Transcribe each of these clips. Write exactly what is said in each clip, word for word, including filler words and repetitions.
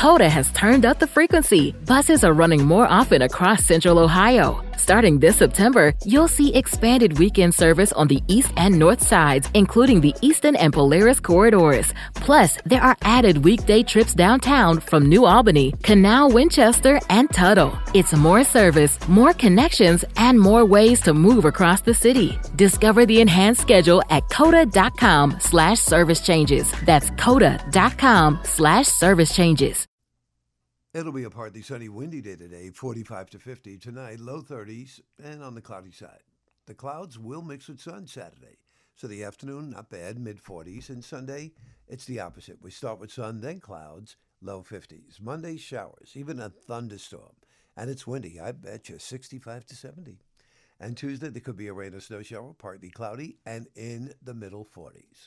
Coda has turned up the frequency. Buses are running more often across Central Ohio. Starting this September, you'll see expanded weekend service on the east and north sides, including the Eastern and Polaris corridors. Plus, there are added weekday trips downtown from New Albany, Canal, Winchester, and Tuttle. It's more service, more connections, and more ways to move across the city. Discover the enhanced schedule at coda.com slash service changes. That's coda.com slash service changes. It'll be a partly sunny, windy day today, forty-five to fifty. Tonight, low thirties and on the cloudy side. The clouds will mix with sun Saturday. So the afternoon, not bad, mid forties. And Sunday, it's the opposite. We start with sun, then clouds, low fifties. Monday, showers, even a thunderstorm. And it's windy, I bet you, sixty-five to seventy. And Tuesday, there could be a rain or snow shower, partly cloudy, and in the middle forties.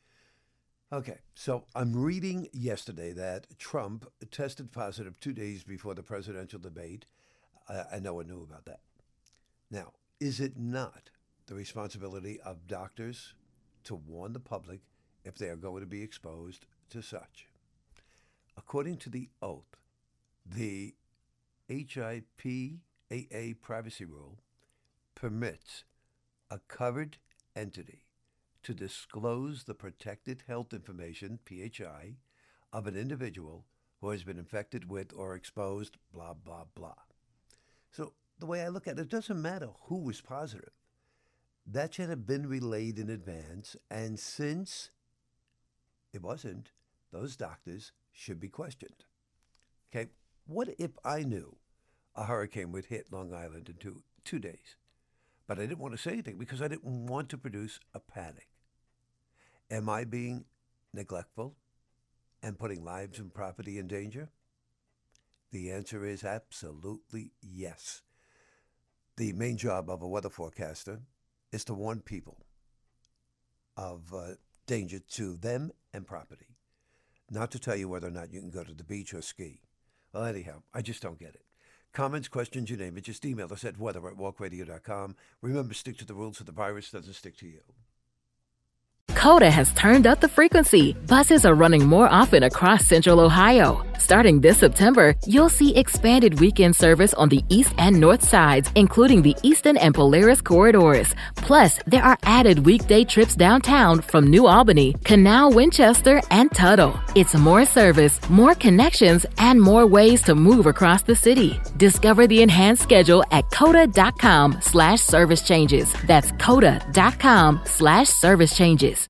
Okay, so I'm reading yesterday that Trump tested positive two days before the presidential debate, uh, and no one knew about that. Now, is it not the responsibility of doctors to warn the public if they are going to be exposed to such? According to the oath, the H I P A A privacy rule permits a covered entity to disclose the protected health information, P H I, of an individual who has been infected with or exposed, blah, blah, blah. So the way I look at it, it doesn't matter who was positive. That should have been relayed in advance, and since it wasn't, those doctors should be questioned. Okay, what if I knew a hurricane would hit Long Island in two, two days? But I didn't want to say anything because I didn't want to produce a panic. Am I being neglectful and putting lives and property in danger? The answer is absolutely yes. The main job of a weather forecaster is to warn people of uh, danger to them and property, not to tell you whether or not you can go to the beach or ski. Well, anyhow, I just don't get it. Comments, questions, you name it, just email us at weather at walk radio dot com. Remember, stick to the rules so the virus doesn't stick to you. Coda has turned up the frequency. Buses are running more often across Central Ohio. Starting this September, you'll see expanded weekend service on the east and north sides, including the Eastern and Polaris corridors. Plus, there are added weekday trips downtown from New Albany, Canal, Winchester, and Tuttle. It's more service, more connections, and more ways to move across the city. Discover the enhanced schedule at coda.com slash service changes. That's coda.com slash service changes.